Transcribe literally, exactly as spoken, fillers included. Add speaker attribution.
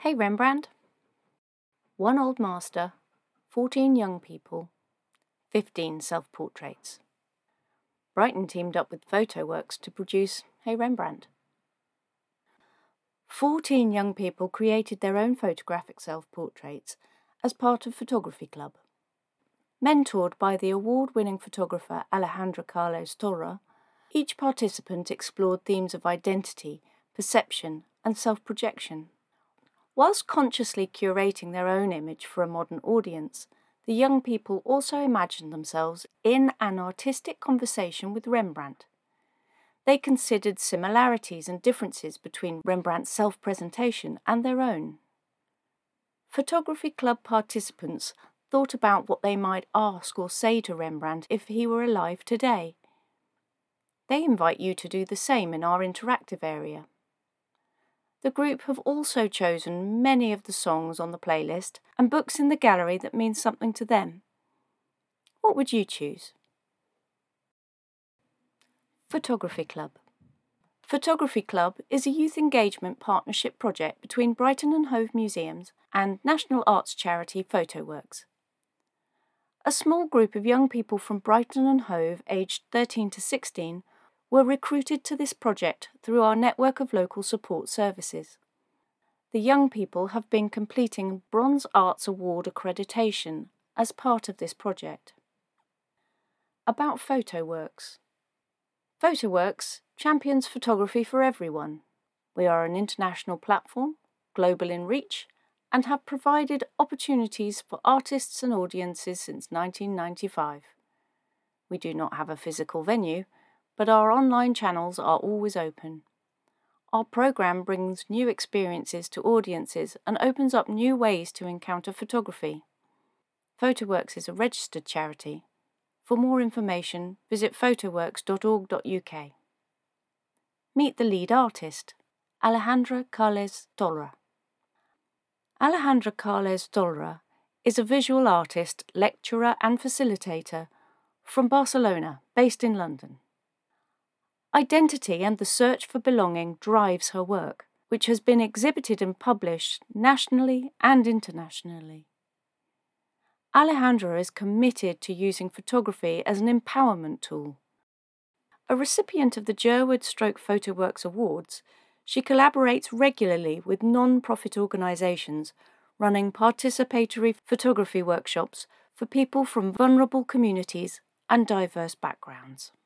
Speaker 1: Hey Rembrandt. One old master, fourteen young people, fifteen self-portraits. Brighton teamed up with PhotoWorks to produce Hey Rembrandt. Fourteen young people created their own photographic self-portraits as part of Photography Club. Mentored by the award-winning photographer Alejandra Carles Torra, each participant explored themes of identity, perception, and self-projection. Whilst consciously curating their own image for a modern audience, the young people also imagined themselves in an artistic conversation with Rembrandt. They considered similarities and differences between Rembrandt's self-presentation and their own. Photography Club participants thought about what they might ask or say to Rembrandt if he were alive today. They invite you to do the same in our interactive area. The group have also chosen many of the songs on the playlist and books in the gallery that mean something to them. What would you choose? Photography Club. Photography Club is a youth engagement partnership project between Brighton and Hove Museums and national arts charity PhotoWorks. A small group of young people from Brighton and Hove, aged thirteen to sixteen, were recruited to this project through our network of local support services. The young people have been completing Bronze Arts Award accreditation as part of this project. About PhotoWorks. PhotoWorks champions photography for everyone. We are an international platform, global in reach, and have provided opportunities for artists and audiences since nineteen ninety-five. We do not have a physical venue, but our online channels are always open. Our programme brings new experiences to audiences and opens up new ways to encounter photography. PhotoWorks is a registered charity. For more information, visit photoworks dot org dot U K. Meet the lead artist, Alejandra Carles Torra. Alejandra Carles Torra is a visual artist, lecturer and facilitator from Barcelona, based in London. Identity and the search for belonging drives her work, which has been exhibited and published nationally and internationally. Alejandra is committed to using photography as an empowerment tool. A recipient of the Jerwood Stroke PhotoWorks Awards, she collaborates regularly with non-profit organisations running participatory photography workshops for people from vulnerable communities and diverse backgrounds.